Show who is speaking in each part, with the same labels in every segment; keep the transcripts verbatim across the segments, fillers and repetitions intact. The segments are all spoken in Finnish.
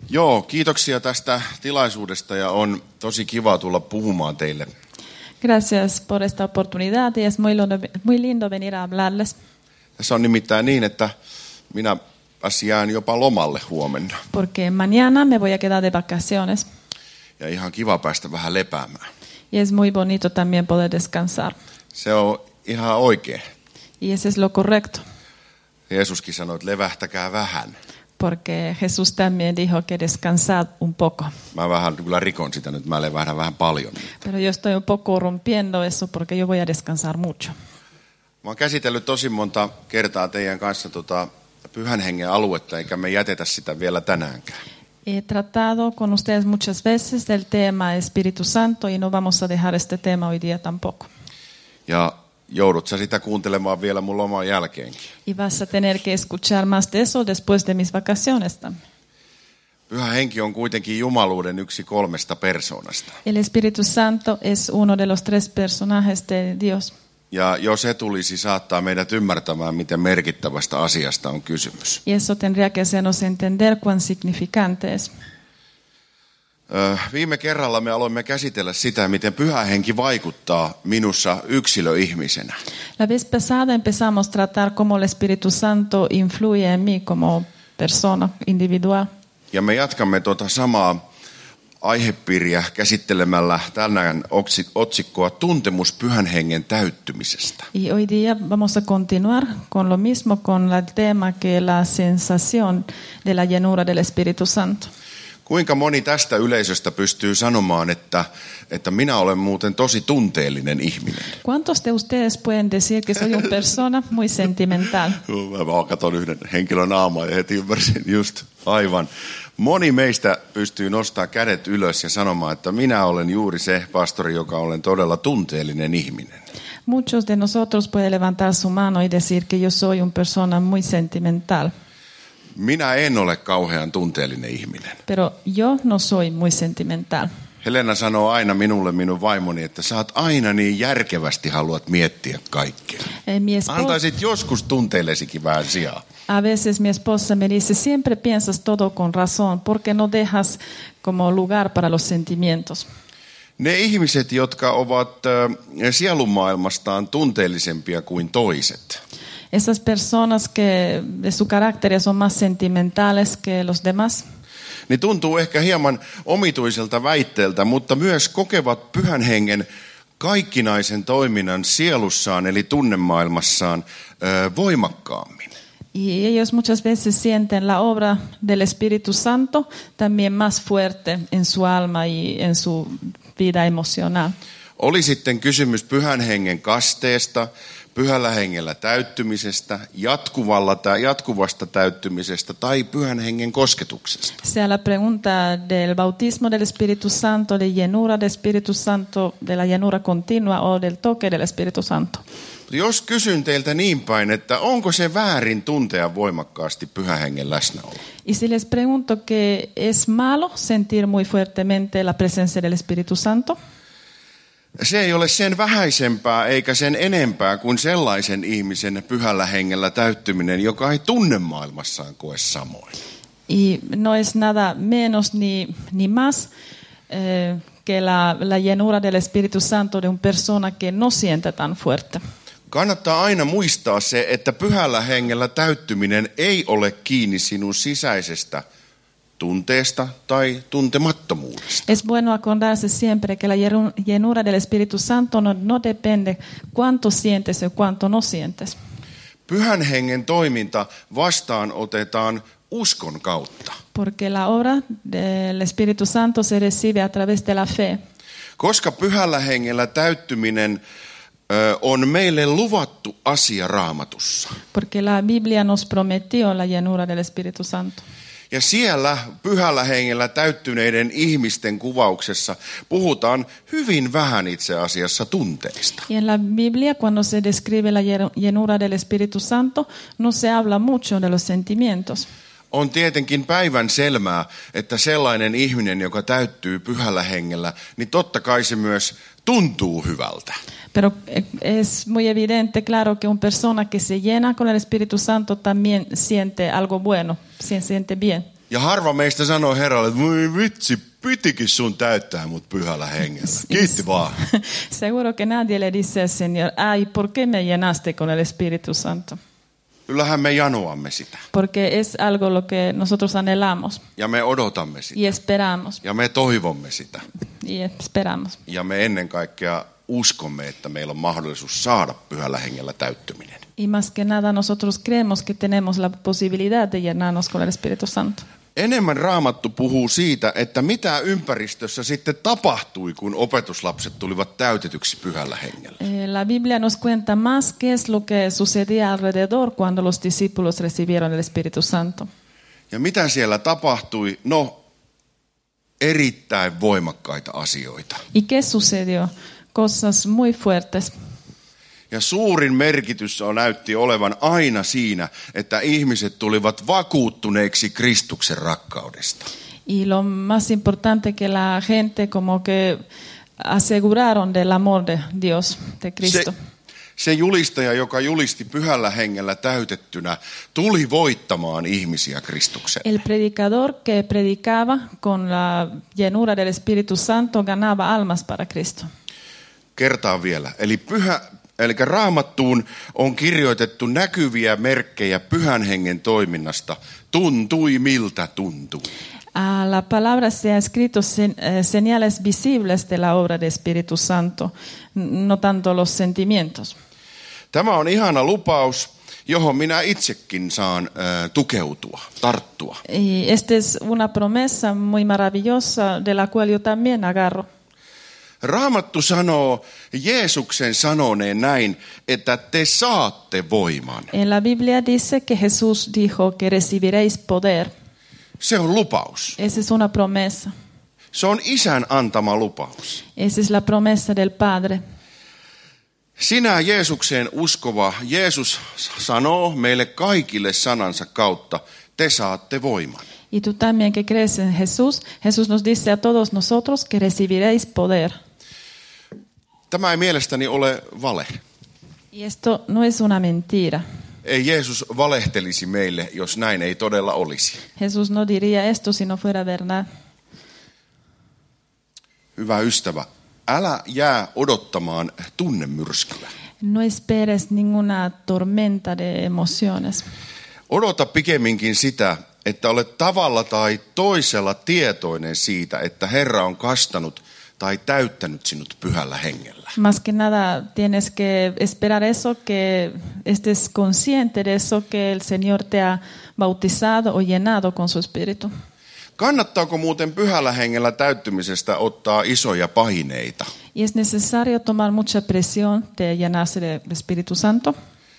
Speaker 1: Joo, kiitoksia tästä tilaisuudesta ja on tosi kiva tulla puhumaan teille.
Speaker 2: Gracias por esta oportunidad y es muy lindo, muy lindo venir a hablarles.
Speaker 1: Tässä on nimittäin niin, että minä jään jopa lomalle huomenna.
Speaker 2: Porque mañana me voy a quedar de vacaciones.
Speaker 1: Ja ihan kiva päästä vähän lepäämään.
Speaker 2: Y es muy bonito también poder descansar.
Speaker 1: Se on ihan oikein.
Speaker 2: Y eso es lo correcto.
Speaker 1: Jeesuskin sanoi, että levähtäkää vähän.
Speaker 2: Porque Jesús también dijo que descansad un poco.
Speaker 1: Mä vähän kyllä rikon sitä nyt, mä levähdän vähän paljon.
Speaker 2: Pero yo estoy un poco rompiendo eso porque yo voy a descansar mucho.
Speaker 1: Mä oon käsitellyt tosi monta kertaa teidän kanssa tota Pyhän Hengen aluetta, eikä me jätetä sitä vielä tänäänkään.
Speaker 2: He tratado con ustedes muchas veces del tema Espíritu Santo y no vamos a dejar este tema hoy día tampoco.
Speaker 1: Ja joudut sä sitä kuuntelemaan vielä mun loman jälkeenkin.
Speaker 2: Y vas a tener que escuchar más de eso después de mis vacaciones también.
Speaker 1: Pyhä Henki on kuitenkin jumaluuden yksi kolmesta persoonasta.
Speaker 2: El Espíritu Santo es uno de los tres personajes de Dios.
Speaker 1: Ja jos se tulisi saattaa meidät ymmärtämään, miten merkittävästä asiasta on kysymys.
Speaker 2: Y eso tendría que hacernos entender cuán significante es.
Speaker 1: Viime kerralla me aloimme käsitellä sitä, miten Pyhä Henki vaikuttaa minussa yksilöihmisenä.
Speaker 2: La vez pasada empezamos a tratar cómo el Espíritu Santo influye en mí como persona individual.
Speaker 1: Ja me jatkamme tuota samaa aihepiiriä käsittelemällä tänään otsikkoa Tuntemus Pyhän Hengen täyttymisestä.
Speaker 2: Y hoy día vamos a continuar con lo mismo, con el tema que la sensación de la llenura del Espíritu Santo.
Speaker 1: Kuinka moni tästä yleisöstä pystyy sanomaan, että, että minä olen muuten tosi tunteellinen ihminen?
Speaker 2: ¿Cuántos de ustedes pueden decir que soy una persona muy sentimental?
Speaker 1: Mä vaan katson yhden henkilön naamaa ja heti ymmärsin just aivan. Moni meistä pystyy nostamaan kädet ylös ja sanomaan, että minä olen juuri se pastori, joka olen todella tunteellinen ihminen.
Speaker 2: Muchos de nosotros pueden levantar su mano y decir que yo soy una persona muy sentimental.
Speaker 1: Minä en ole kauhean tunteellinen ihminen.
Speaker 2: Pero yo no soy muy sentimental.
Speaker 1: Helena sanoo aina minulle, minun vaimoni, että sä oot aina niin järkevästi haluat miettiä kaikkea.
Speaker 2: Eh, mi esposa,
Speaker 1: Antaisit joskus tunteellesikin vähän sijaa.
Speaker 2: A veces mi esposa me dice, siempre piensas todo con razón, porque no dejas como lugar para los sentimientos.
Speaker 1: Ne ihmiset, jotka ovat äh, sielunmaailmastaan tunteellisempia kuin toiset.
Speaker 2: Esas personas que de su carácter son más sentimentales que los demás.
Speaker 1: Niin tuntuu ehkä hieman omituiselta väitteeltä, mutta myös kokevat Pyhän Hengen kaikkinaisen toiminnan sielussaan eli tunnemaailmassaan ö, voimakkaammin.
Speaker 2: Y ellos muchas veces sienten la obra del Espíritu Santo también más fuerte en su alma y en su vida emocional.
Speaker 1: Oli sitten kysymys Pyhän Hengen kasteesta, Pyhällä Hengellä täyttymisestä, jatkuvalla, jatkuvasta täyttymisestä tai Pyhän Hengen kosketuksesta.
Speaker 2: Sea la pregunta del bautismo del Espíritu Santo, de llenura del Espíritu Santo, de la llenura continua o del toque del Espíritu Santo.
Speaker 1: Jos kysyn teiltä niin päin, että onko se väärin tuntea voimakkaasti Pyhän Hengen läsnäolo?
Speaker 2: Y si les pregunto que es malo sentir muy fuertemente la presencia del Espíritu Santo,
Speaker 1: se ei ole sen vähäisempää eikä sen enempää kuin sellaisen ihmisen Pyhällä Hengellä täyttyminen, joka ei tunnemaailmassaan koe samoin.
Speaker 2: Y no es nada menos ni, ni más eh, que la, la llenura del Espíritu Santo de una persona que no siente tan fuerte.
Speaker 1: Kannattaa aina muistaa se, että Pyhällä Hengellä täyttyminen ei ole kiinni sinun sisäisestä tunteesta tai tuntemattomuudesta.
Speaker 2: Es bueno acordarse siempre que la llenura del Espíritu Santo no, no depende cuánto sientes o cuánto no sientes.
Speaker 1: Pyhän Hengen toiminta vastaanotetaan uskon kautta.
Speaker 2: Porque la obra del Espíritu Santo se recibe a través de la fe.
Speaker 1: Koska Pyhällä Hengellä täyttyminen ö, on meille luvattu asia Raamatussa.
Speaker 2: Porque la Biblia nos prometió la llenura del Espíritu Santo.
Speaker 1: Ja siellä Pyhällä Hengellä täyttyneiden ihmisten kuvauksessa puhutaan hyvin vähän itse asiassa tunteista.
Speaker 2: Y en la Biblia, cuando se describe la llenura del Espíritu Santo, no se habla mucho de los sentimientos.
Speaker 1: On tietenkin päivän selvää, että sellainen ihminen, joka täyttyy Pyhällä Hengellä, niin totta kai se myös tuntuu hyvältä.
Speaker 2: Pero es muy evidente, claro, que una persona que se llena con el Espíritu Santo también siente algo bueno, se siente bien.
Speaker 1: Ja harva meistä sanoo Herralle, että voi vitsi, pitikin sun täyttää mut pyhällä hengellä. Kiitti vaan.
Speaker 2: Seguro que nadie le dice al Señor, ay, ¿por qué me llenaste con el Espíritu Santo?
Speaker 1: Kyllähän me janoamme sitä.
Speaker 2: Porque es algo lo que nosotros anhelamos.
Speaker 1: Ja me odotamme sitä.
Speaker 2: Y esperamos.
Speaker 1: Ja me toivomme sitä.
Speaker 2: Y esperamos.
Speaker 1: Ja me ennen kaikkea uskomme, että meillä on mahdollisuus saada pyhällä hengellä täyttyminen.
Speaker 2: Y más que nada nosotros creemos que tenemos la posibilidad de llenarnos con el Espíritu Santo.
Speaker 1: Enemmän Raamattu puhuu siitä, että mitä ympäristössä sitten tapahtui, kun opetuslapset tulivat täytetyksi pyhällä hengellä.
Speaker 2: La Biblia nos cuenta más qué es lo que sucedía alrededor cuando los discípulos recibieron el Espíritu Santo.
Speaker 1: Ja mitä siellä tapahtui? No, erittäin voimakkaita asioita.
Speaker 2: ¿Y qué sucedió? Cosas muy fuertes.
Speaker 1: Ja suurin merkitys on näytti olevan aina siinä, että ihmiset tulivat vakuuttuneeksi Kristuksen rakkaudesta.
Speaker 2: Y lo más importante que la gente como que aseguraron del amor de Dios, de Cristo.
Speaker 1: Se, se julistaja, joka julisti pyhällä hengellä täytettynä, tuli voittamaan ihmisiä Kristukseen.
Speaker 2: El predicador que predicaba con la llenura del Espíritu Santo ganaba almas para Cristo.
Speaker 1: Kertaan vielä. Eli pyhä Eli Raamattuun on kirjoitettu näkyviä merkkejä pyhän hengen toiminnasta. Tuntui miltä tuntui.
Speaker 2: A la palabra se ha escrito señales visibles de la obra del Espíritu Santo, no tanto los sentimientos.
Speaker 1: Tämä on ihana lupaus, johon minä itsekin saan äh, tukeutua, tarttua.
Speaker 2: Y esta es una promesa muy maravillosa de la cual yo también agarro.
Speaker 1: Raamattu sanoo Jeesuksen sanoneen näin, että te saatte voiman.
Speaker 2: En la Biblia dice que Jesús dijo que recibiréis poder.
Speaker 1: Se on lupaus.
Speaker 2: Esa es una promesa.
Speaker 1: Se on Isän antama lupaus.
Speaker 2: Esa es la promesa del Padre.
Speaker 1: Sinä Jeesukseen uskova, Jeesus sanoo meille kaikille sanansa kautta, te saatte voiman.
Speaker 2: Y tú también que crees en Jesús, Jesús nos dice a todos nosotros que recibiréis poder.
Speaker 1: Tämä ei mielestäni ole vale.
Speaker 2: Y esto no es una mentira.
Speaker 1: Ei Jeesus valehtelisi meille, jos näin ei todella olisi.
Speaker 2: Jesús no diría esto si no fuera verdad.
Speaker 1: Hyvä ystävä, älä jää odottamaan tunnemyrskyä.
Speaker 2: No esperes ninguna tormenta de emociones.
Speaker 1: Odota pikemminkin sitä, että olet tavalla tai toisella tietoinen siitä, että Herra on kastanut tai täyttänyt sinut pyhällä hengellä.
Speaker 2: Más que nada tienes que esperar eso, que estés consciente de eso, que el Señor te ha bautizado o llenado con su Espíritu.
Speaker 1: Kannattaako muuten pyhällä hengellä täyttymisestä ottaa isoja paineita?
Speaker 2: Y es necesario tomar mucha presión de llenarse del Espíritu Santo.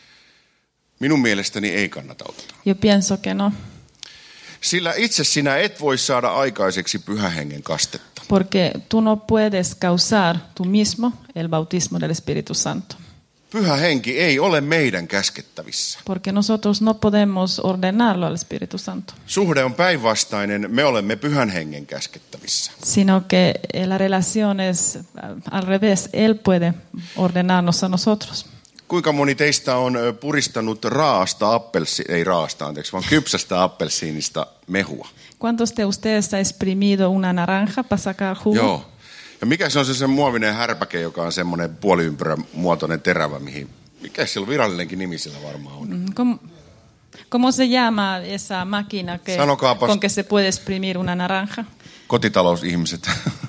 Speaker 1: Minun mielestäni ei kannata ottaa.
Speaker 2: Yo pienso que no.
Speaker 1: Sillä itse sinä et voi saada aikaiseksi pyhän hengen kastetta.
Speaker 2: Porque tú no puedes causar tú mismo el bautismo del Espíritu Santo.
Speaker 1: Pyhä henki ei ole meidän käskettävissä.
Speaker 2: Porque nosotros no podemos ordenarlo al Espíritu Santo.
Speaker 1: Suhde on päinvastainen, me olemme pyhän hengen käskettävissä.
Speaker 2: Sino que la relación es al revés, Él puede ordenarnos a nosotros.
Speaker 1: Kuinka moni teistä on puristanut raasta appelsi, ei raasta, anteeksi, vaan kypsästä appelsiinista mehua?
Speaker 2: ¿Cuántos de ustedes ha exprimido una naranja para sacar jugo?
Speaker 1: Joo. Ja mikä se on se, se muovinen härpäke, joka on semmoinen puoliympyrän muotoinen terävä, mihin, mikä sillä virallinenkin nimi sillä varmaan on?
Speaker 2: ¿Cómo, cómo se llama esa máquina que, con que se puede exprimir una naranja?
Speaker 1: Kotitalousihmiset.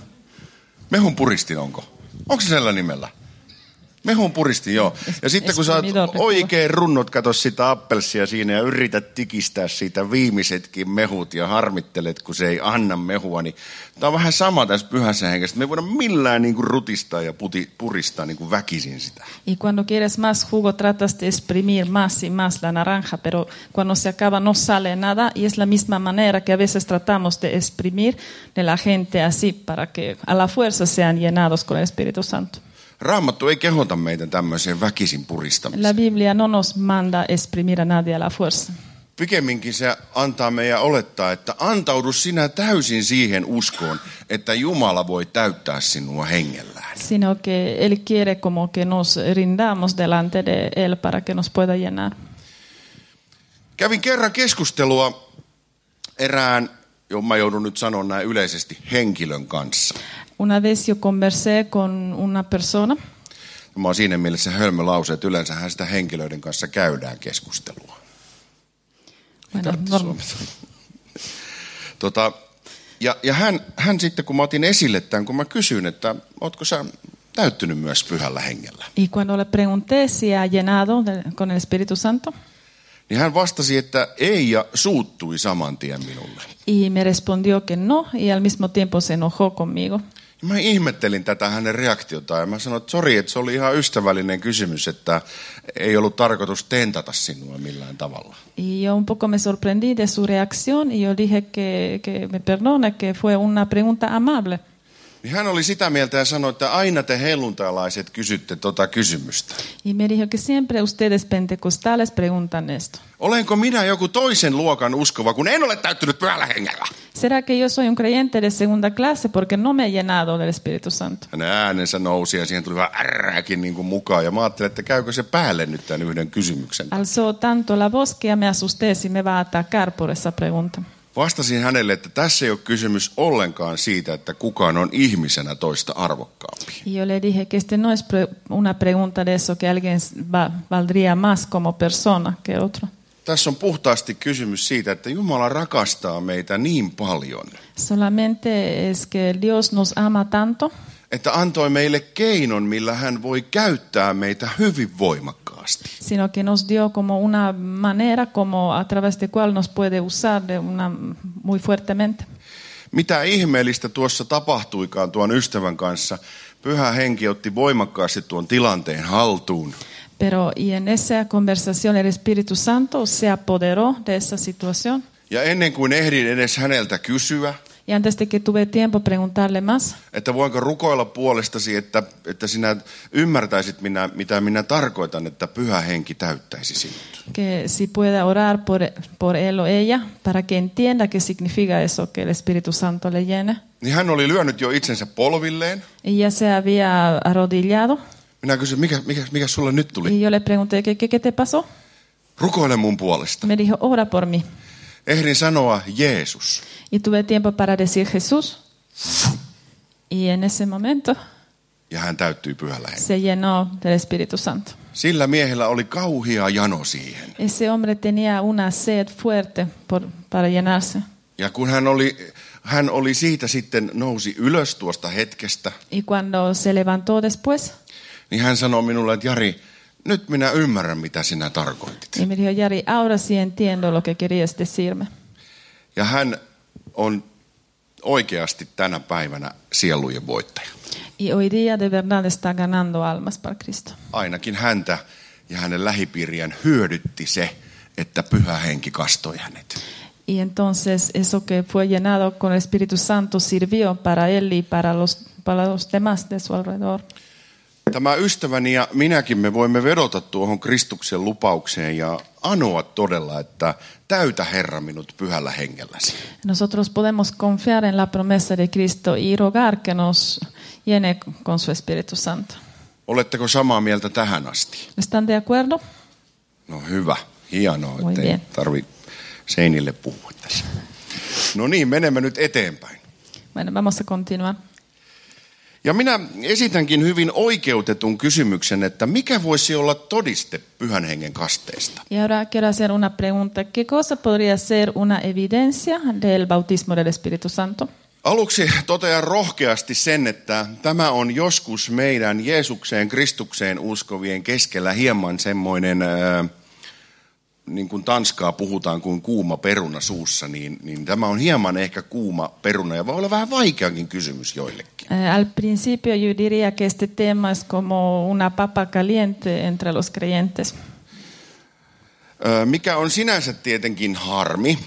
Speaker 1: Mehun puristin onko? Onko se sellainen nimellä? Mehun puristin, joo. Ja sitten kun sä oot oikein runnot, kato sitä appelsia siinä ja yrität tikistää siitä viimeisetkin mehut ja harmittelet, kun se ei anna mehua, niin tämä on vähän sama tässä pyhässä hengessä. Me ei voida millään niin kuin rutistaa ja puti, puristaa niin kuin väkisin sitä.
Speaker 2: Y cuando quieres más jugo tratas de exprimir más y más la naranja, pero cuando se acaba no sale nada y es la misma manera que a veces tratamos de exprimir de la gente así para que a la fuerza sean llenados con el Espíritu Santo.
Speaker 1: Raamattu ei kehota meitä tämmöiseen väkisin puristamiseen.
Speaker 2: La Biblia no nos manda exprimir a nadie a la fuerza.
Speaker 1: Pikemminkin se antaa meidän olettaa, että antaudu sinä täysin siihen uskoon, että Jumala voi täyttää sinua hengellään.
Speaker 2: Sino que Él quiere como que nos rindamos delante de Él para que nos pueda llenar.
Speaker 1: Kävin kerran keskustelua erään mä joudun nyt sanoa näin yleisesti, henkilön kanssa.
Speaker 2: Una vez yo conversé con una persona.
Speaker 1: Mä oon siinä mielessä hölmö lause, että yleensähän sitä henkilöiden kanssa käydään keskustelua.
Speaker 2: Bueno, norm-
Speaker 1: tota, ja ja hän, hän sitten, kun mä otin esille tämän, kun mä kysyin, että ootko sä täyttynyt myös pyhällä hengellä?
Speaker 2: Y cuando le pregunté si ha llenado de, con el Espíritu Santo.
Speaker 1: Niin hän vastasi, että ei, ja suuttui saman tien minulle.
Speaker 2: Y me respondió que no, y al mismo tiempo se enojó conmigo.
Speaker 1: Ja mä ihmettelin tätä hänen reaktiota, ja mä sanoin, että sori, että se oli ihan ystävällinen kysymys, että ei ollut tarkoitus tentata sinua millään tavalla.
Speaker 2: Y yo un poco me sorprendí de su reacción, y yo dije que, que me perdone, que fue una pregunta amable.
Speaker 1: Niin hän oli sitä mieltä ja sanoi, että aina te helluntalaiset kysytte tota kysymystä.
Speaker 2: Y me dijo que siempre ustedes pentecostales preguntan esto.
Speaker 1: Olenko minä joku toisen luokan uskova, kun en ole täyttynyt pyhällä hengellä?
Speaker 2: ¿Será que yo soy un creyente de segunda clase porque no me he llenado del Espíritu Santo?
Speaker 1: Hänen äänensä nousi ja siihen tuli vähän ärräkin niin kuin mukaan. Ja mä ajattelin, että käykö se päälle nyt tämän yhden kysymyksen.
Speaker 2: Alzó tanto la voz que ya me asusté si me va a atacar por esa pregunta.
Speaker 1: Vastasin hänelle, että tässä ei ole kysymys ollenkaan siitä, että kukaan on ihmisenä toista arvokkaampi.
Speaker 2: Y yo le dije que este no es pre- una pregunta de eso, que alguien va- valdría más como persona que otro.
Speaker 1: Tässä on puhtaasti kysymys siitä, että Jumala rakastaa meitä niin paljon,
Speaker 2: Solamente es que Dios nos ama tanto
Speaker 1: että antoi meille keinon, millä hän voi käyttää meitä hyvin voimakkaasti.
Speaker 2: sino que nos dio como una manera como a través de cual nos puede usar de una muy fuertemente.
Speaker 1: Mitä ihmeellistä tuossa tapahtuikaan tuon ystävän kanssa, Pyhä Henki otti voimakkaasti tuon tilanteen haltuun.
Speaker 2: Pero y en esa conversación el Espíritu Santo se apoderó de esa situación.
Speaker 1: Ja ennen kuin ehdin edes häneltä kysyä,
Speaker 2: Y antes de que tuve tiempo preguntarle más,
Speaker 1: että voinko rukoilla puolestasi, että, että sinä ymmärtäisit, minä, mitä minä tarkoitan, että Pyhä Henki täyttäisi sinut.
Speaker 2: que si pueda orar por, por él o ella para que entienda qué significa eso, que el Espíritu Santo le llene.
Speaker 1: Niin hän oli lyönyt jo itsensä polvilleen.
Speaker 2: Y ya se había arrodillado.
Speaker 1: Minä kysyin, mikä, mikä, mikä sulle nyt tuli?
Speaker 2: Y yo le pregunté, ¿qué, qué, qué te pasó?
Speaker 1: Rukoile mun puolesta.
Speaker 2: Me dijo, ora por mí.
Speaker 1: Ehdin sanoa Jeesus.
Speaker 2: Y tuve tiempo para decir Jesús. Y en ese momento
Speaker 1: Ja hän täyttyi Pyhällä Hengellä.
Speaker 2: se llenó del Espíritu Santo.
Speaker 1: Sillä miehellä oli kauhea jano siihen.
Speaker 2: Ese hombre tenía una sed fuerte por, para llenarse.
Speaker 1: Ja kun hän oli, hän oli siitä sitten nousi ylös tuosta hetkestä,
Speaker 2: Y cuando se levantó después,
Speaker 1: niin hän sanoi minulle, että Jari, nyt minä ymmärrän, mitä sinä tarkoitit.
Speaker 2: y me dijo, Yari, ahora sí entiendo lo que querías decirme.
Speaker 1: Ja hän on oikeasti tänä päivänä sielujen voittaja.
Speaker 2: Y hoy día de verdad está ganando almas para Cristo.
Speaker 1: Ainakin häntä ja hänen lähipiiriään hyödytti se, että Pyhä Henki kastoi hänet.
Speaker 2: Y entonces eso que fue llenado con el Espíritu Santo sirvió para él y para los, para los demás de su alrededor.
Speaker 1: Tämä ystäväni ja minäkin me voimme vedota tuohon Kristuksen lupaukseen ja anoa todella, että täytä Herra minut Pyhällä Hengelläsi.
Speaker 2: Nosotros podemos confiar en la promesa de Cristo y rogar que nos llene con su Espíritu Santo.
Speaker 1: Oletteko samaa mieltä tähän asti?
Speaker 2: ¿Están de acuerdo?
Speaker 1: No hyvä, hienoa,
Speaker 2: Muy
Speaker 1: ettei
Speaker 2: bien.
Speaker 1: tarvitse seinille puhua tässä. No niin, menemme nyt eteenpäin.
Speaker 2: Bueno, vamos a continuar.
Speaker 1: Ja minä esitänkin hyvin oikeutetun kysymyksen, että mikä voisi olla todiste Pyhän Hengen kasteesta?
Speaker 2: Y ahora quiero hacer una pregunta. ¿Qué cosa podría ser una evidencia del bautismo del Espíritu Santo?
Speaker 1: Aluksi totean rohkeasti sen, että tämä on joskus meidän Jeesukseen, Kristukseen uskovien keskellä hieman semmoinen, ää, niin kuin tanskaa puhutaan kuin kuuma peruna suussa, niin, niin tämä on hieman ehkä kuuma peruna ja voi olla vähän vaikeakin kysymys joillekin.
Speaker 2: Eh, al principio yo diría que este tema es como una papa caliente entre los creyentes.
Speaker 1: Ää, mikä on sinänsä tietenkin harmi.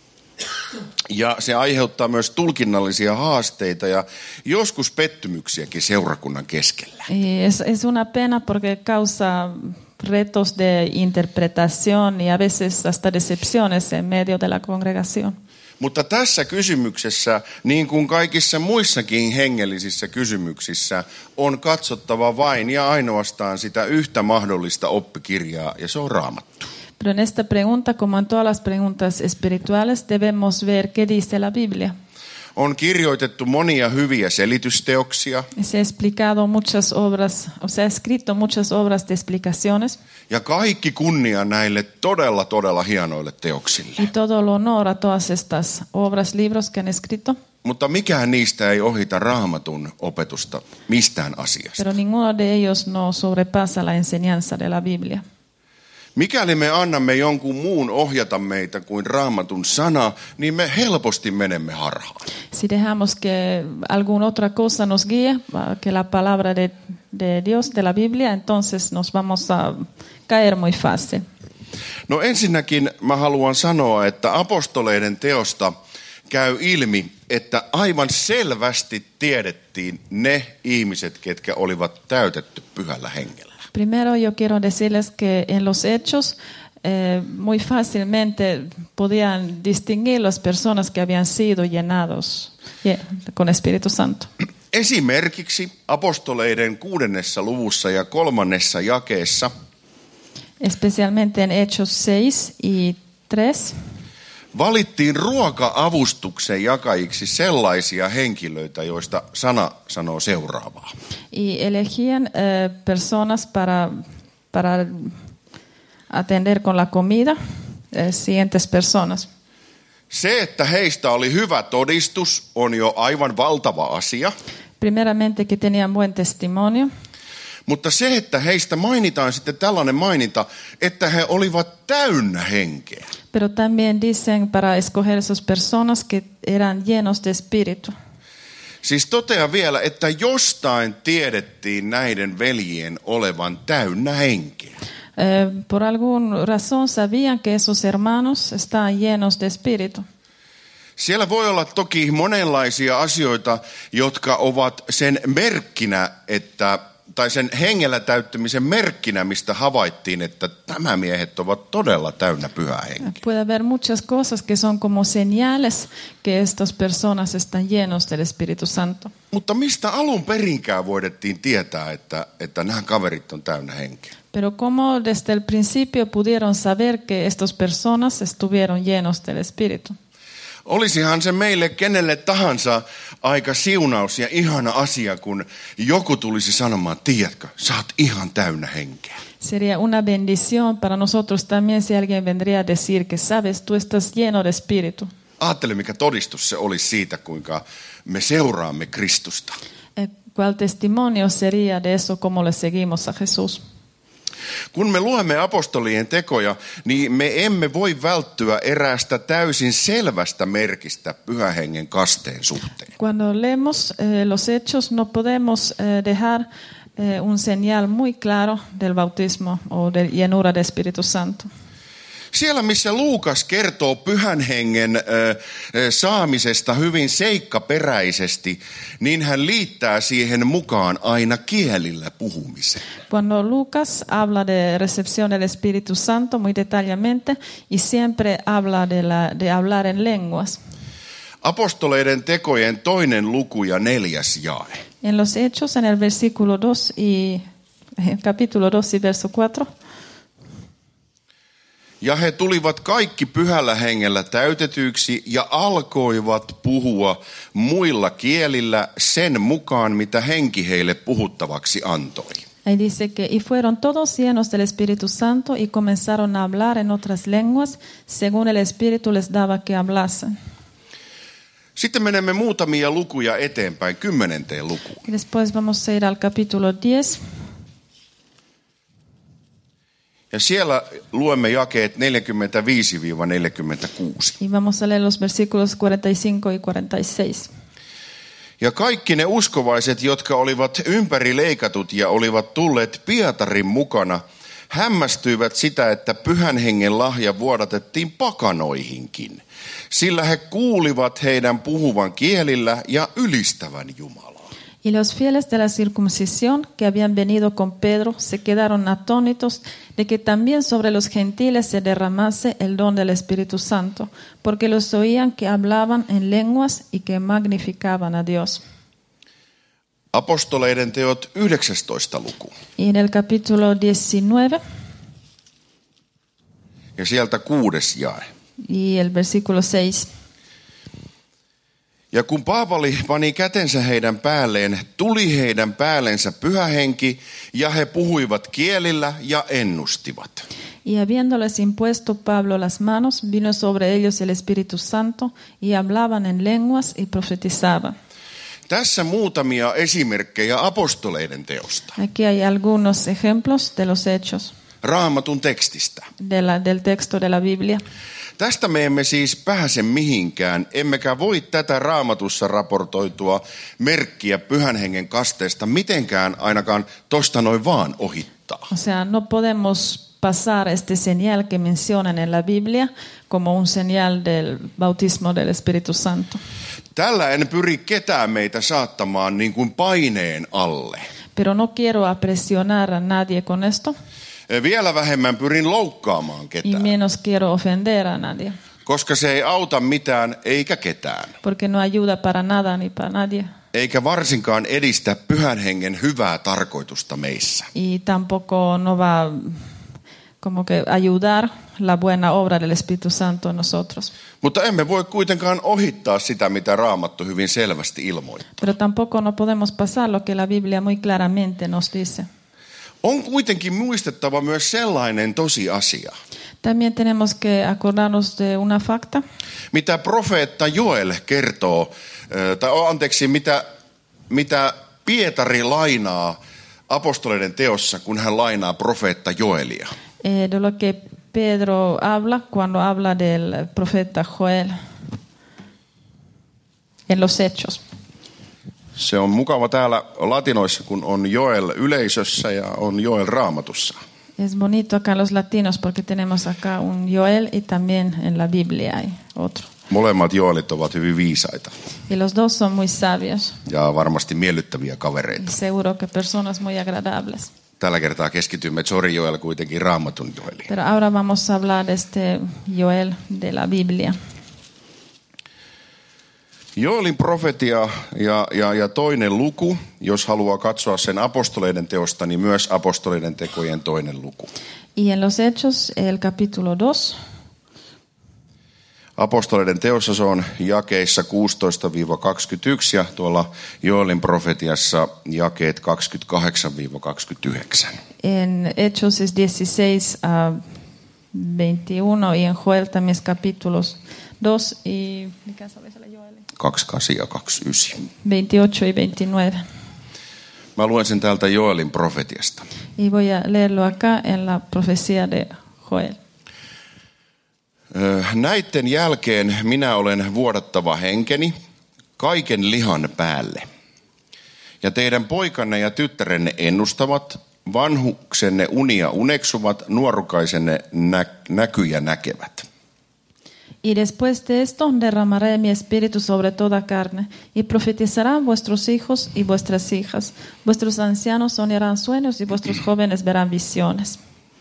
Speaker 1: Ja se aiheuttaa myös tulkinnallisia haasteita ja joskus pettymyksiäkin seurakunnan keskellä.
Speaker 2: Y es, es una pena porque causa retos de interpretación y a veces hasta decepciones en medio de la congregación.
Speaker 1: Mutta tässä kysymyksessä, niin kuin kaikissa muissakin hengellisissä kysymyksissä, on katsottava vain ja ainoastaan sitä yhtä mahdollista oppikirjaa, ja se on Raamattu.
Speaker 2: Pero en esta pregunta, como en todas las preguntas espirituales, debemos ver qué dice la Biblia.
Speaker 1: On kirjoitettu monia hyviä selitysteoksia.
Speaker 2: Se ha explicado muchas obras, o se ha escrito muchas obras de explicaciones.
Speaker 1: Ja kaikki kunnia näille todella, todella hienoille teoksille.
Speaker 2: Y todo el honor a todas estas obras, libros que han escrito.
Speaker 1: Mutta mikään niistä ei ohita Raamatun opetusta mistään asiasta.
Speaker 2: Pero ninguno de ellos no sobrepasa la enseñanza de la Biblia.
Speaker 1: Mikäli me annamme jonkun muun ohjata meitä kuin Raamatun sana, niin me helposti menemme harhaan.
Speaker 2: Si dejamos que alguna otra cosa nos guíe, que la palabra de, de Dios, de la Biblia, entonces nos vamos a caer muy fácil.
Speaker 1: No ensinnäkin mä haluan sanoa, että apostoleiden teosta käy ilmi, että aivan selvästi tiedettiin ne ihmiset, ketkä olivat täytetty pyhällä hengellä.
Speaker 2: Primero yo quiero decirles que en los hechos eh, muy fácilmente podían distinguir las personas que habían sido llenados con Espíritu Santo.
Speaker 1: Esimerkiksi apostoleiden kuudennessa luvussa ja kolmannessa jakeessa
Speaker 2: especialmente en Hechos seis y tres
Speaker 1: valittiin ruoka-avustuksen jakajiksi sellaisia henkilöitä, joista sana sanoo seuraavaa.
Speaker 2: Y elegían eh, personas para, para atender con la comida, eh, siguientes personas.
Speaker 1: Se, että heistä oli hyvä todistus, on jo aivan valtava asia.
Speaker 2: Primeramente que tenían buen testimonio.
Speaker 1: Mutta se, että heistä mainitaan sitten tällainen maininta, että he olivat täynnä henkeä.
Speaker 2: Pero también dicen para escoger esas personas que eran llenos de espíritu.
Speaker 1: Siis totean vielä, että jostain tiedettiin näiden veljien olevan täynnä henkeä.
Speaker 2: Eh, por alguna razón sabían que esos hermanos estaban llenos de espíritu.
Speaker 1: Siellä voi olla toki monenlaisia asioita, jotka ovat sen merkkinä, että tai sen hengellä täyttymisen merkkinä, mistä havaittiin, että nämä miehet ovat todella täynnä pyhää henkeä.
Speaker 2: Puede haber muchas cosas que son como señales que estas personas están llenos del Espíritu Santo.
Speaker 1: Mutta mistä alun perinkään voidettiin tietää, että, että nämä kaverit on täynnä henkeä?
Speaker 2: Pero como desde el principio pudieron saber que estas personas estuvieron llenos del Espíritu?
Speaker 1: Olisihan se meille kenelle tahansa aika siunaus ja ihana asia, kun joku tulisi sanomaan, tiedätkö, sä oot ihan täynnä henkeä.
Speaker 2: Sería una bendición para nosotros también si alguien vendría a decir que sabes, tú estás lleno de espíritu.
Speaker 1: Aattele, mikä todistus se olisi siitä, kuinka me seuraamme Kristusta.
Speaker 2: ¿Cuál testimonio sería de eso como le seguimos a Jesús?
Speaker 1: Kun me luemme apostolien tekoja, niin me emme voi välttyä eräästä täysin selvästä merkistä Pyhän Hengen kasteen suhteen.
Speaker 2: Cuando leemos eh, los hechos no podemos eh, dejar eh, un señal muy claro del bautismo o de llenura del Espíritu Santo.
Speaker 1: Siellä, missä Luukas kertoo Pyhän Hengen äh, saamisesta hyvin seikkaperäisesti, niin hän liittää siihen mukaan aina kielillä puhumisen.
Speaker 2: Cuando Lucas habla de recepción del Espíritu Santo muy detallamente y siempre habla de, la, de hablar en lenguas.
Speaker 1: Apostoleiden tekojen toinen luku ja neljäs jae.
Speaker 2: En los Hechos, en el versículo dos y en capítulo dos y verso cuatro.
Speaker 1: Ja he tulivat kaikki Pyhällä Hengellä täytetyiksi ja alkoivat puhua muilla kielillä sen mukaan, mitä henki heille puhuttavaksi antoi.
Speaker 2: Ahí dice que y fueron todos llenos del Espíritu Santo y comenzaron a hablar en otras lenguas según el Espíritu les daba que hablasen.
Speaker 1: Sitten menemme muutamia lukuja eteenpäin, kymmenenteen lukuun.
Speaker 2: Después vamos a ir al capítulo diez.
Speaker 1: Ja siellä luemme jakeet neljäkymmentäviisi neljäkymmentäkuusi.
Speaker 2: Y vamos a leer los versículos cuarenta y cinco y cuarenta y seis.
Speaker 1: Ja kaikki ne uskovaiset, jotka olivat ympäri leikatut ja olivat tulleet Pietarin mukana, hämmästyivät sitä, että Pyhän Hengen lahja vuodatettiin pakanoihinkin, sillä he kuulivat heidän puhuvan kielillä ja ylistävän Jumalaa.
Speaker 2: Y los fieles de la circuncisión que habían venido con Pedro se quedaron atónitos de que también sobre los gentiles se derramase el don del Espíritu Santo, porque los oían que hablaban en lenguas y que magnificaban a Dios.
Speaker 1: Apostoleiden teot yhdeksästoista luku.
Speaker 2: Y en el capítulo diecinueve.
Speaker 1: Ja sieltä kuudes jae.
Speaker 2: Y el versículo seis.
Speaker 1: Ja kun Paavali pani kätensä heidän päälleen, tuli heidän päällensä pyhä henki, ja he puhuivat kielillä ja ennustivat.
Speaker 2: Y habiéndoles impuesto Pablo las manos, vino sobre ellos el Espíritu Santo, y hablaban en lenguas y profetizaban.
Speaker 1: Tässä muutamia esimerkkejä apostoleiden teosta.
Speaker 2: Aquí hay algunos ejemplos de los hechos,
Speaker 1: Raamatun tekstistä.
Speaker 2: de la, del texto de la Biblia.
Speaker 1: Tästä me emme siis pääse mihinkään, emmekä voi tätä Raamatussa raportoitua merkkiä Pyhän Hengen kasteesta mitenkään ainakaan tosta noin vaan ohittaa.
Speaker 2: O sea, no podemos pasar este señal que mencionan en la Biblia como un señal del bautismo del Espíritu Santo.
Speaker 1: Tällä en pyri ketään meitä saattamaan niin kuin paineen alle.
Speaker 2: Pero no quiero presionar a nadie con esto,
Speaker 1: Vielä vähemmän pyrin loukkaamaan
Speaker 2: y
Speaker 1: ketään,
Speaker 2: menos quiero ofender a nadie,
Speaker 1: koska se ei auta mitään eikä ketään.
Speaker 2: porque no ayuda para nada ni para nadie.
Speaker 1: Eikä varsinkaan edistä Pyhän Hengen hyvää tarkoitusta meissä.
Speaker 2: Y tampoco no va como que ayudar la buena obra del Espíritu Santo en nosotros.
Speaker 1: Mutta emme voi kuitenkaan ohittaa sitä, mitä Raamattu hyvin selvästi ilmoittaa.
Speaker 2: Pero tampoco no podemos pasar lo que la Biblia muy claramente nos dice.
Speaker 1: On kuitenkin muistettava myös sellainen tosiasia,
Speaker 2: También tenemos que acordarnos de una facta,
Speaker 1: mitä profeetta Joel kertoo, äh, tai oh, anteeksi, mitä, mitä Pietari lainaa apostoleiden teossa, kun hän lainaa profeetta Joelia.
Speaker 2: eh, de lo que Pedro habla cuando habla del profeta Joel en los Hechos.
Speaker 1: Se on mukava täällä latinoissa, kun on Joel yleisössä ja on Joel Raamatussa.
Speaker 2: Es bonito acá en los latinos porque tenemos acá un Joel y también en la Biblia hay otro.
Speaker 1: Molemmat Joelit ovat hyvin viisaita
Speaker 2: Y los dos son muy sabios
Speaker 1: ja varmasti miellyttäviä
Speaker 2: y
Speaker 1: kavereita.
Speaker 2: seguro que personas muy agradables.
Speaker 1: Tällä kertaa keskitymme Sorry Joel kuitenkin Raamatun Joeliin.
Speaker 2: Pero ahora vamos a hablar de este Joel de la Biblia.
Speaker 1: Joelin profetia ja, ja, ja toinen luku, jos haluaa katsoa sen apostoleiden teosta, niin myös apostoleiden tekojen toinen luku.
Speaker 2: Y en los Hechos, el capítulo dos,
Speaker 1: Apostoleiden teossa se on jakeissa kuusitoista kaksikymmentäyksi ja tuolla Joelin profetiassa jakeet kaksikymmentäkahdeksan kaksikymmentäyhdeksän.
Speaker 2: en Hechos es dieciséis a veintiuno y en Joel también es capítulos dos y ¿qué sabes la Joel?
Speaker 1: kaksikymmentäkahdeksan ja kaksikymmentäyhdeksän.
Speaker 2: veintiocho y veintinueve.
Speaker 1: Mä luen sen täältä Joelin profetiasta.
Speaker 2: Y voy a leerlo acá en la profecía de Joel.
Speaker 1: Näitten jälkeen minä olen vuodattava henkeni kaiken lihan päälle. Ja teidän poikanne ja tyttärenne ennustavat, vanhuksenne unia uneksuvat, nuorukaisenne nä- näkyjä näkevät.
Speaker 2: Y después de esto derramaré mi espíritu sobre toda carne, y profetizarán vuestros hijos y vuestras hijas. Vuestros ancianos soñarán sueños y vuestros jóvenes verán visiones.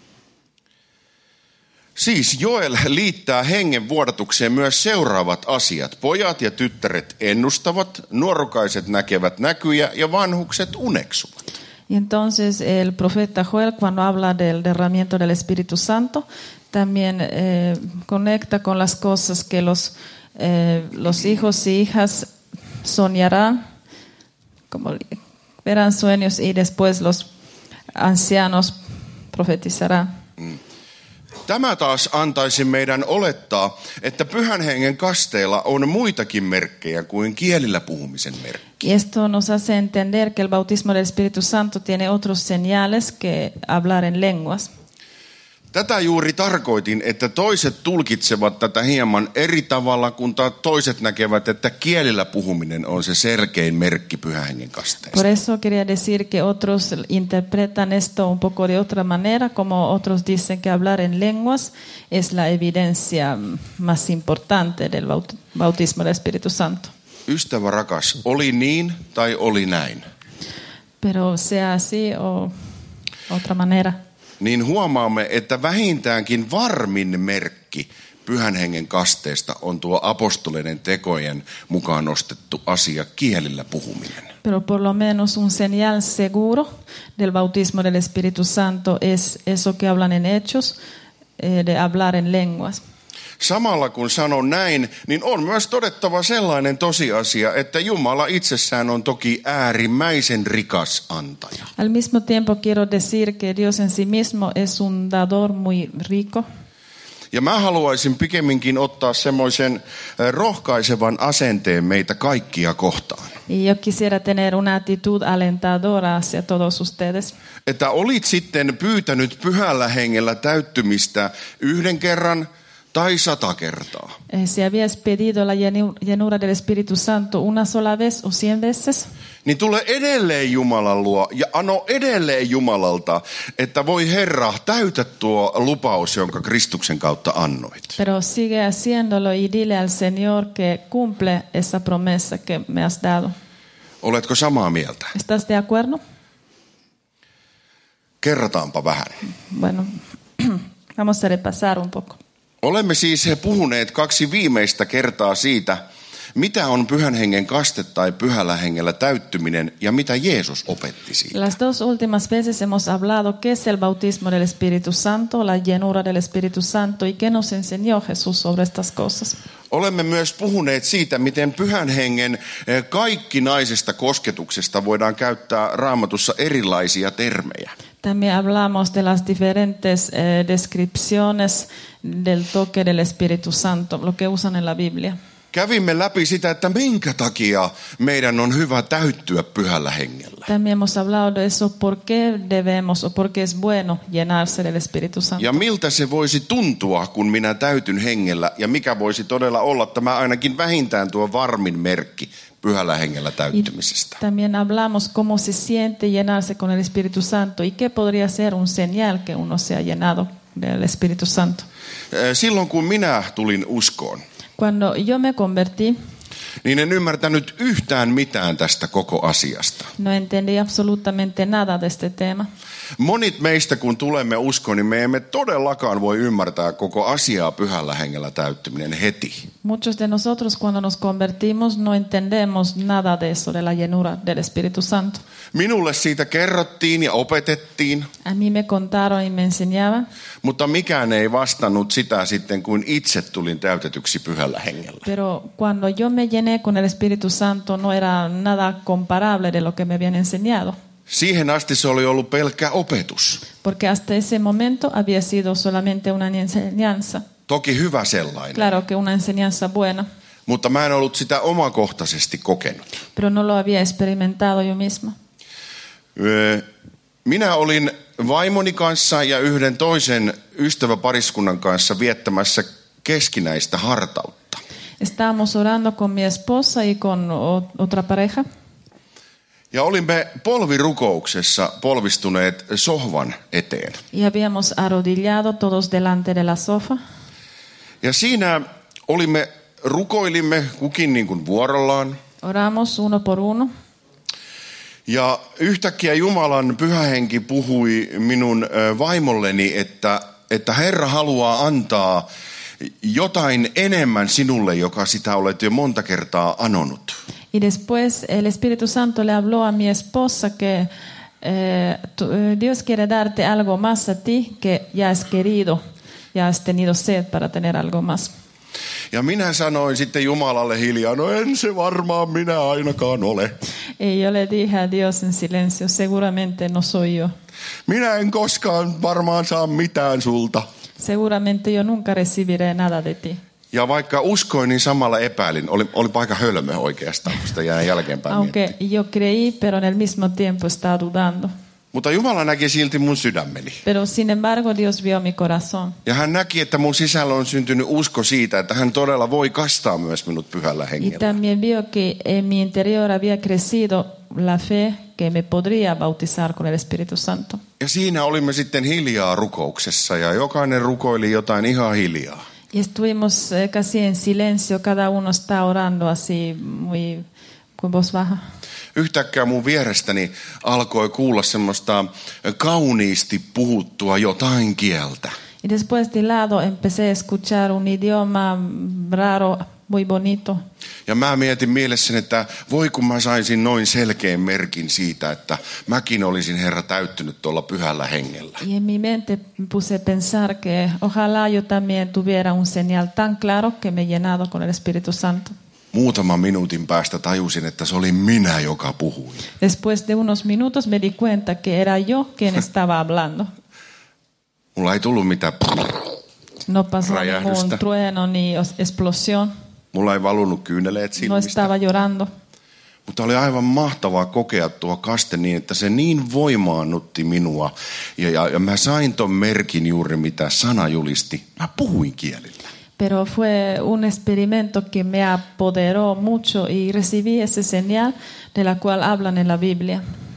Speaker 1: Siis Joel liittää hengen vuodatukseen myös seuraavat asiat. Pojat ja tyttäret ennustavat, nuorukaiset näkevät näkyjä ja vanhukset uneksuvat.
Speaker 2: Y entonces el profeta Joel, cuando habla del derramamiento del Espíritu Santo, también eh, conecta con las cosas que los, eh, los hijos y hijas soñarán, como verán sueños, y después los ancianos profetizarán.
Speaker 1: Tämä taas antaisi meidän olettaa, että Pyhän Hengen kasteella on muitakin merkkejä kuin kielillä puhumisen merkki.
Speaker 2: Y esto nos hace entender que el bautismo del Espíritu Santo tiene otros señales que hablar en lenguas.
Speaker 1: Tätä juuri tarkoitin, että toiset tulkitsevat tätä hieman eri tavalla, kun taas toiset näkevät, että kielillä puhuminen on se selkein merkki Pyhän Hengen kasteesta.
Speaker 2: Por eso quería decir que otros interpretan esto un poco de otra manera, como otros dicen que hablar en lenguas es la evidencia más importante del bautismo del Espíritu Santo.
Speaker 1: Ystävä rakas, oli niin tai oli näin.
Speaker 2: Pero sea así o otra manera.
Speaker 1: Niin huomaamme, että vähintäänkin varmin merkki Pyhän Hengen kasteesta on tuo apostoleiden tekojen mukaan nostettu asia kielillä puhuminen.
Speaker 2: Pero por lo menos un señal seguro del bautismo del Espíritu Santo es eso que hablan en Hechos, de hablar en lenguas.
Speaker 1: Samalla kun sanon näin, niin on myös todettava sellainen tosiasia, että Jumala itsessään on toki äärimmäisen rikas antaja.
Speaker 2: Al mismo tiempo quiero decir que Dios en sí mismo es un dador muy rico.
Speaker 1: Ja mä haluaisin pikemminkin ottaa semmoisen rohkaisevan asenteen meitä kaikkia kohtaan.
Speaker 2: Y yo quisiera tener una actitud alentadora hacia todos ustedes.
Speaker 1: Että olit sitten pyytänyt pyhällä hengellä täyttymistä yhden kerran tai sata kertaa.
Speaker 2: Eh, Si habías pedido la llenu- llenura del Espíritu Santo una sola vez o cien veces,
Speaker 1: Niin tule edelleen Jumalan luo ja ano edelleen Jumalalta, että voi Herra, täytä tuo lupaus, jonka Kristuksen kautta annoit.
Speaker 2: pero sigue haciéndolo y dile al Señor que cumple esa promesa que me has dado.
Speaker 1: Oletko samaa mieltä?
Speaker 2: ¿Estás de acuerdo?
Speaker 1: Kerrataanpa vähän.
Speaker 2: Bueno, vamos a repasar un poco.
Speaker 1: Olemme siis puhuneet kaksi viimeistä kertaa siitä, mitä on pyhän hengen kaste tai pyhällä hengellä täyttyminen ja mitä Jeesus opetti siitä.
Speaker 2: Las dos últimas veces hemos hablado qué es el bautismo del Espíritu Santo, la llenura del Espíritu Santo y qué nos enseñó Jesús sobre estas cosas.
Speaker 1: Olemme myös puhuneet siitä, miten pyhän hengen eh, kaikkinaisesta kosketuksesta voidaan käyttää Raamatussa erilaisia termejä.
Speaker 2: También hablamos de las diferentes eh, descripciones del toque del Espíritu Santo, lo que usan en la Biblia.
Speaker 1: Kävimme läpi sitä, että minkä takia meidän on hyvä täyttyä pyhällä hengellä.
Speaker 2: También hemos hablado de eso, por qué debemos o por qué es bueno llenarse del Espíritu Santo.
Speaker 1: Ja miltä se voisi tuntua, kun minä täytyn hengellä, ja mikä voisi todella olla tämä ainakin vähintään tuo varmin merkki pyhällä hengellä täyttymisestä.
Speaker 2: También hablamos cómo se siente llenarse con el Espíritu Santo y qué podría ser un señal que uno se ha llenado del Espíritu Santo.
Speaker 1: Eh, Silloin kun minä tulin uskoon,
Speaker 2: Cuando yo me convertí,
Speaker 1: niin en ymmärtänyt yhtään mitään tästä koko asiasta.
Speaker 2: no entendí absolutamente nada de este tema.
Speaker 1: Monit meistä, kun tulemme uskoon, niin me emme todellakaan voi ymmärtää koko asiaa pyhällä hengellä täyttyminen heti.
Speaker 2: Muchos de nosotros cuando nos convertimos no entendemos nada de eso, de la llenura del Espíritu Santo.
Speaker 1: Minulle siitä kerrottiin ja opetettiin,
Speaker 2: A mí me contaron y me enseñaban,
Speaker 1: mutta mikään ei vastannut sitä sitten, kun itse tulin täytetyksi pyhällä hengellä.
Speaker 2: pero cuando yo me llené con el Espíritu Santo no era nada comparable de lo que me habían enseñado.
Speaker 1: Siihen asti se oli ollut pelkkä opetus.
Speaker 2: Porque hasta ese momento había sido solamente una enseñanza.
Speaker 1: Toki hyvä sellainen,
Speaker 2: Claro que una enseñanza buena,
Speaker 1: mutta mä en ollut sitä omakohtaisesti kokenut.
Speaker 2: pero no lo había experimentado yo misma.
Speaker 1: Öö, Minä olin vaimoni kanssa ja yhden toisen ystäväpariskunnan kanssa viettämässä keskinäistä hartautta.
Speaker 2: Estábamos orando con mi esposa y con o- otra pareja.
Speaker 1: Ja olimme polvirukouksessa polvistuneet sohvan eteen.
Speaker 2: Y habíamos arrodillado todos delante de la sofa.
Speaker 1: Ja siinä olimme, rukoilimme kukin niin kuin vuorollaan.
Speaker 2: Oramos uno por uno.
Speaker 1: Ja yhtäkkiä Jumalan pyhä henki puhui minun ö, vaimolleni, että, että Herra haluaa antaa jotain enemmän sinulle, joka sitä olet jo monta kertaa anonut.
Speaker 2: Y después el Espíritu Santo le habló a mi esposa que eh, tu- eh, Dios quiere darte algo más a ti que ya has querido, ya has tenido sed para tener algo más.
Speaker 1: Ja minä sanoin sitten Jumalalle hiljaa, no en se varmaan minä ainakaan ole.
Speaker 2: Y yo le dije a Dios en silencio, seguramente no soy yo.
Speaker 1: Minä en koskaan varmaan saa mitään sulta.
Speaker 2: Seguramente yo nunca recibiré nada de ti.
Speaker 1: Ja vaikka uskoin, niin samalla epäilin. Oli, oli aika hölmö oikeastaan, kun sitä jää jälkeenpäin miettimään.
Speaker 2: Aunque yo creí, pero en el mismo tiempo estaba dudando.
Speaker 1: Mutta Jumala näki silti mun sydämeni.
Speaker 2: Pero sin embargo Dios vio mi corazón.
Speaker 1: Ja hän näki, että mun sisällä on syntynyt usko siitä, että hän todella voi kastaa myös minut pyhällä
Speaker 2: Y
Speaker 1: hengellä.
Speaker 2: también vio que en mi interior había crecido la fe que me podría bautizar con el Espíritu Santo.
Speaker 1: Ja siinä olimme sitten hiljaa rukouksessa ja jokainen rukoili jotain ihan hiljaa.
Speaker 2: Y estuvimos eh, casi en silencio, cada uno está orando así muy con voz baja.
Speaker 1: Yhtäkkiä mun vierestäni alkoi kuulla semmoista kauniisti puhuttua jotain kieltä.
Speaker 2: Y después de lado empecé a escuchar un idioma raro, muy bonito.
Speaker 1: Ja mä mietin mielessäni, että voi kun mä saisin noin selkeän merkin siitä, että mäkin olisin Herra täyttynyt tuolla pyhällä hengellä.
Speaker 2: Y en mi mente puse a pensar que ojalá yo también tuviera un señal tan claro que me he llenado con el Espíritu Santo.
Speaker 1: Muutaman minuutin päästä tajusin, että se oli minä, joka puhui.
Speaker 2: Después de unos minutos me di cuenta que era yo quien estaba hablando.
Speaker 1: Mulla ei tullut mitään
Speaker 2: No pasó
Speaker 1: räjähdystä.
Speaker 2: ningún trueno ni explosión.
Speaker 1: Mulla ei valunut kyyneleet
Speaker 2: No
Speaker 1: silmistä.
Speaker 2: estaba llorando.
Speaker 1: Mutta oli aivan mahtavaa kokea tuo kaste niin, että se niin voimaannutti minua. Ja, ja, ja mä sain ton merkin juuri, mitä sana julisti. Mä puhuin kielillä.
Speaker 2: Pero fue un experimento que me apoderó mucho y recibí ese señal de la cual hablan en la Biblia.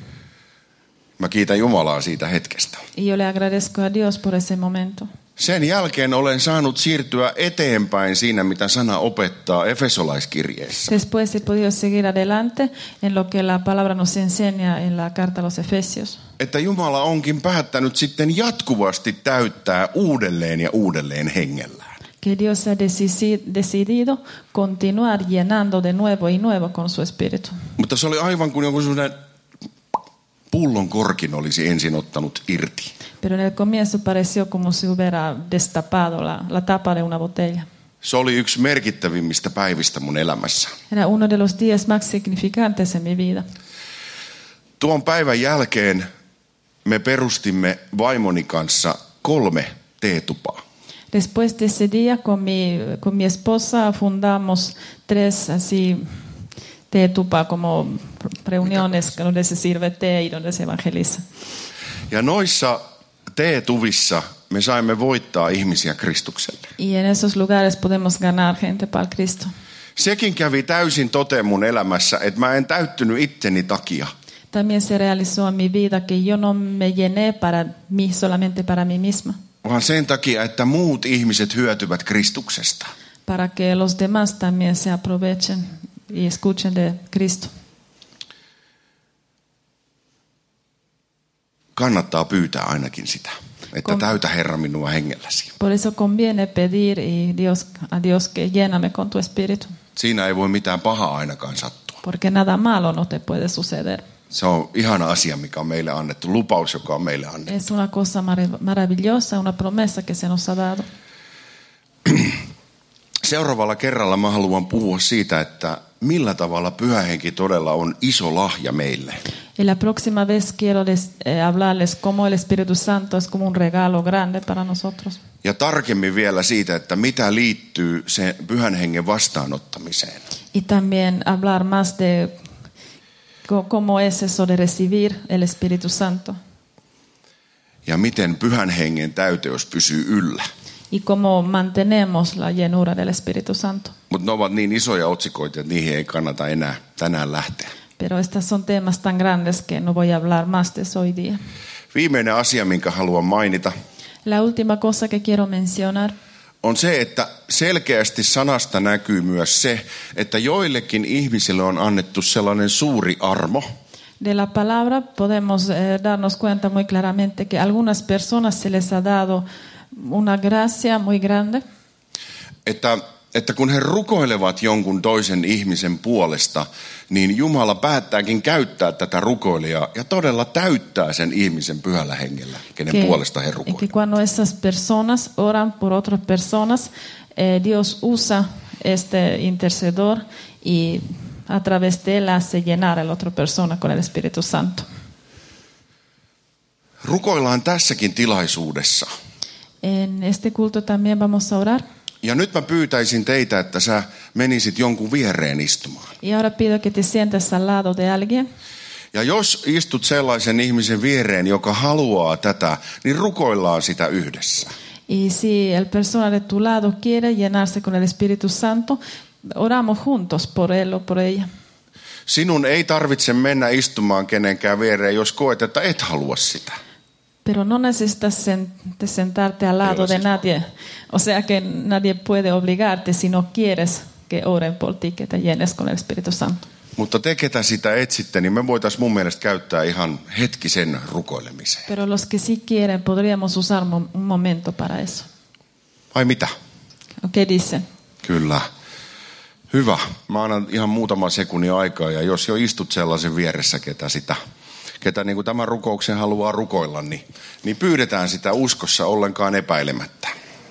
Speaker 1: Mä kiitän Jumalaa siitä hetkestä.
Speaker 2: Y yo le agradezco a Dios por ese momento.
Speaker 1: Sen jälkeen olen saanut siirtyä eteenpäin siinä, mitä sana opettaa Efesolaiskirjeessä.
Speaker 2: Después he podido seguir adelante en lo que la palabra nos enseña en la carta a los Efesios.
Speaker 1: Että Jumala onkin päättänyt sitten jatkuvasti täyttää uudelleen ja uudelleen hengellään.
Speaker 2: Que Dios ha decidido continuar llenando de nuevo y nuevo con su espíritu.
Speaker 1: Mutta se oli aivan kuin joku sellainen pullon korkin olisi ensin ottanut irti.
Speaker 2: Pero en el comienzo pareció como si hubiera destapado la, la tapa de una botella.
Speaker 1: Se oli yksi merkittävimmistä päivistä mun elämässä.
Speaker 2: Era uno de los días más significantes en mi vida.
Speaker 1: Tuon päivän jälkeen me perustimme vaimoni kanssa kolme teetupaa.
Speaker 2: Después de ese día con mi, con mi esposa fundamos tres así teetupa como reuniones donde se sirve té y donde se evangeliza.
Speaker 1: Ja noissa teetuvissa me saimme voittaa ihmisiä Kristukselle.
Speaker 2: Y en esos lugares podemos ganar gente para el Cristo.
Speaker 1: Sekin kävi täysin toteen mun elämässä, että mä en täyttynyt itteni takia.
Speaker 2: También se realizó en mi vida que yo no me llené para mí, solamente para mí misma.
Speaker 1: Vaan sen takia, että muut ihmiset hyötyvät Kristuksesta.
Speaker 2: Para que los demás también se aprovechen y escuchen de Cristo.
Speaker 1: Kannattaa pyytää ainakin sitä, että
Speaker 2: Kom-
Speaker 1: täytä Herra minua hengelläsi.
Speaker 2: Por eso conviene pedir y Dios, a Dios que lléname con tu espíritu.
Speaker 1: Siinä ei voi mitään pahaa ainakaan sattua.
Speaker 2: Porque nada malo no te puede suceder.
Speaker 1: Se on ihana asia, mikä on meille annettu, lupaus, joka on meille annettu.
Speaker 2: Es una cosa mar- maravillosa, una promesa que se nos ha dado.
Speaker 1: Seuraavalla kerralla mä haluan puhua siitä, että millä tavalla Pyhä Henki todella on iso lahja meille.
Speaker 2: Y la próxima vez quiero les, eh, hablarles cómo el Espíritu Santo es como un regalo grande para nosotros.
Speaker 1: Ja tarkemmin vielä siitä, että mitä liittyy se Pyhän Hengen vastaanottamiseen.
Speaker 2: Y también hablar más de co- cómo es eso de recibir el Espíritu Santo.
Speaker 1: Ja miten Pyhän Hengen täyteys pysyy yllä.
Speaker 2: Y cómo mantenemos la llenura del Espíritu Santo.
Speaker 1: Mutta ne ovat niin isoja otsikoita, että niihin ei kannata enää tänään lähteä.
Speaker 2: Pero estas son temas tan grandes que no voy a hablar más de eso hoy día.
Speaker 1: Viimeinen asia, minkä haluan mainita,
Speaker 2: La última cosa que quiero mencionar
Speaker 1: on se, että selkeästi sanasta näkyy myös se, että joillekin ihmisille on annettu sellainen suuri armo,
Speaker 2: de la palabra podemos eh, darnos cuenta muy claramente que a algunas personas se les ha dado una gracia muy grande,
Speaker 1: että, että kun he rukoilevat jonkun toisen ihmisen puolesta, niin Jumala päättääkin käyttää tätä rukoilijaa ja todella täyttää sen ihmisen Pyhällä Hengellä, kenen
Speaker 2: que,
Speaker 1: puolesta he
Speaker 2: y que
Speaker 1: rukoilevat.
Speaker 2: cuando esas personas oran por otras personas, eh, Dios usa este intercedor y a través de él hace llenar a la otra persona con el Espíritu Santo.
Speaker 1: Rukoillaan tässäkin tilaisuudessa.
Speaker 2: En este culto también vamos a orar.
Speaker 1: Ja nyt mä pyytäisin teitä, että sä menisit jonkun viereen istumaan.
Speaker 2: Y ahora pido que te sientes al lado de alguien.
Speaker 1: Ja jos istut sellaisen ihmisen viereen, joka haluaa tätä, niin rukoillaan sitä yhdessä.
Speaker 2: Y si el persona de tu lado quiere llenarse con el Espíritu Santo, oramos juntos por él o por ella.
Speaker 1: Sinun ei tarvitse mennä istumaan kenenkään viereen, jos koet, että et halua sitä.
Speaker 2: Pero no necesitas sen- te sentarte al lado de nadie. O sea que nadie puede obligarte si no quieres que oren por ti, que te llenes con el Espíritu Santo.
Speaker 1: Mutta te, ketä sitä etsitte, niin me voitaisiin mun mielestä käyttää ihan hetki sen rukoilemiseen.
Speaker 2: Pero los que sí quieren, podríamos usar mo- un momento para eso.
Speaker 1: Vai mitä?
Speaker 2: ¿Qué dicen?
Speaker 1: Kyllä. Hyvä. Mä annan ihan muutaman sekunnin aikaa ja jos jo istut sellaisen vieressä, ketä sitä, ketä niin kuin tämän rukouksen haluaa rukoilla, niin, niin pyydetään sitä uskossa ollenkaan epäilemättä.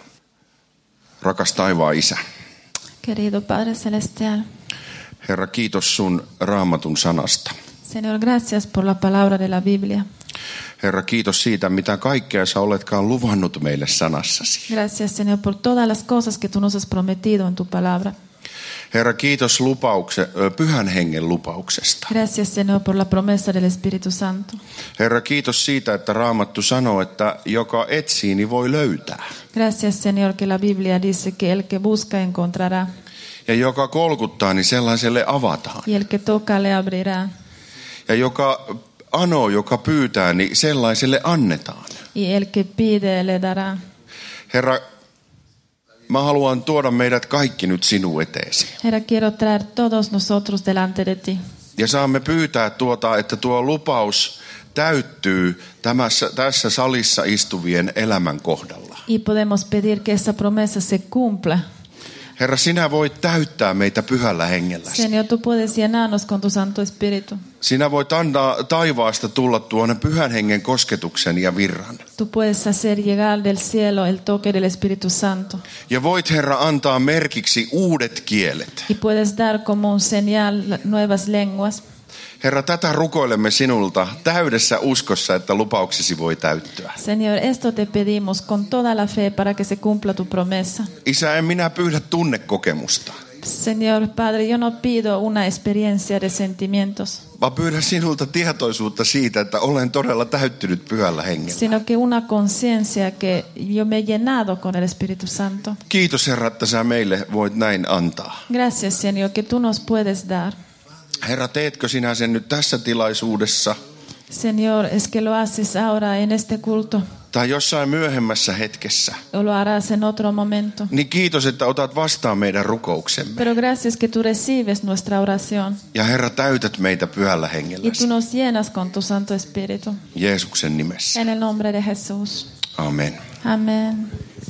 Speaker 1: Rakas taivaan Isä.
Speaker 2: Querido Padre Celestial,
Speaker 1: Herra, kiitos sun raamatun sanasta.
Speaker 2: Señor, gracias por la palabra de la Biblia.
Speaker 1: Herra, kiitos siitä, mitä kaikkea sä oletkaan luvannut meille sanassasi.
Speaker 2: Gracias, Señor, por todas las cosas que tú nos has prometido en tu palabra.
Speaker 1: Herra, kiitos lupaukse, pyhän hengen lupauksesta.
Speaker 2: Gracias, Señor, por la promesa del Espíritu Santo.
Speaker 1: Herra, kiitos siitä, että Raamattu sanoo, että joka etsii, niin voi löytää.
Speaker 2: Gracias, Señor, que la Biblia dice que el que busca encontrará.
Speaker 1: Ja joka kolkuttaa, niin sellaiselle avataan.
Speaker 2: Y el que toca le abrirá.
Speaker 1: Ja joka anoo, joka pyytää, niin sellaiselle annetaan.
Speaker 2: Y el que pide le dará.
Speaker 1: Herra, mä haluan tuoda meidät kaikki nyt sinun eteesi.
Speaker 2: Herra, quiero traer todos nosotros delante de ti.
Speaker 1: Ja saamme pyytää tuota, että tuo lupaus täyttyy tämässä, tässä salissa istuvien elämän kohdalla.
Speaker 2: Y podemos pedir que esa promesa se cumpla.
Speaker 1: Herra, sinä voit täyttää meitä pyhällä hengelläsi.
Speaker 2: Señor, tú puedes llenarnos con tu Santo Espíritu.
Speaker 1: Sinä voit antaa taivaasta tulla tuonne pyhän hengen kosketuksen ja virran.
Speaker 2: Tú puedes hacer llegar del cielo el toque del Espíritu Santo.
Speaker 1: Ja voit, Herra, antaa merkiksi uudet kielet.
Speaker 2: Y puedes dar como un señal nuevas lenguas.
Speaker 1: Herra, tätä rukoilemme sinulta täydessä uskossa, että lupauksesi voi täyttyä.
Speaker 2: Señor, esto te pedimos con toda la fe para que se cumpla tu promesa.
Speaker 1: Isä, en minä pyydä tunnekokemusta.
Speaker 2: Señor Padre, yo no pido una experiencia de sentimientos,
Speaker 1: Mä pyydän sinulta tietoisuutta siitä, että olen todella täyttynyt pyhällä hengellä.
Speaker 2: sino que una conciencia que yo me he llenado con el Espíritu Santo.
Speaker 1: Kiitos, Herra, että sä meille voit näin antaa.
Speaker 2: Gracias, Señor, que tú nos puedes dar.
Speaker 1: Herra, teetkö sinä sen nyt tässä tilaisuudessa
Speaker 2: Señor, es que lo haces ahora en este culto
Speaker 1: tai jossain myöhemmässä hetkessä?
Speaker 2: o lo harás en otro momento.
Speaker 1: Niin kiitos, että otat vastaan meidän rukouksemme.
Speaker 2: Pero gracias que tú recibes nuestra oración
Speaker 1: Ja Herra, täytät meitä pyhällä
Speaker 2: y tú
Speaker 1: hengelläsi.
Speaker 2: nos llenas con tu Santo Espíritu.
Speaker 1: Jeesuksen nimessä.
Speaker 2: En el nombre de Jesús.
Speaker 1: Amen.
Speaker 2: Amén.